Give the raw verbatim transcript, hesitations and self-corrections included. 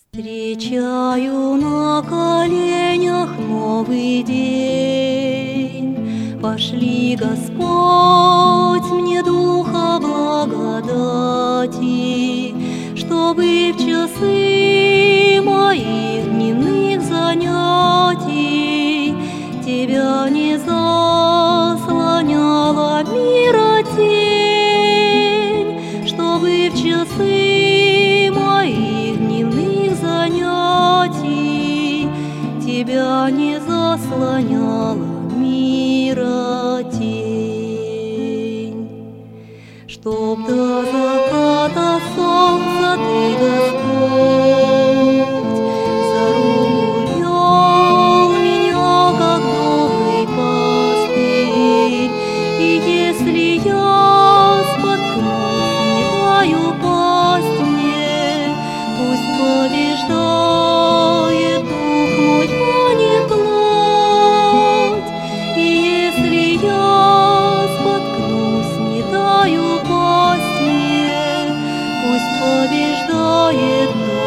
Встречаю на коленях новый день. Пошли, Господь, мне духа благодати, чтобы в часы моих дневных занятий Тебя не заслоняла мира тень, чтобы в часы моих дневных занятий Тебя не заслоняла мира тень. Чтоб до заката солнца Ты, Господь, за руку вел меня, как добрый пастырь, и если я споткнусь, не дай упасть мне, пусть побеждает дух мой, а не плоть. И если я споткнусь, не дай упасть мне, пусть побеждает дух.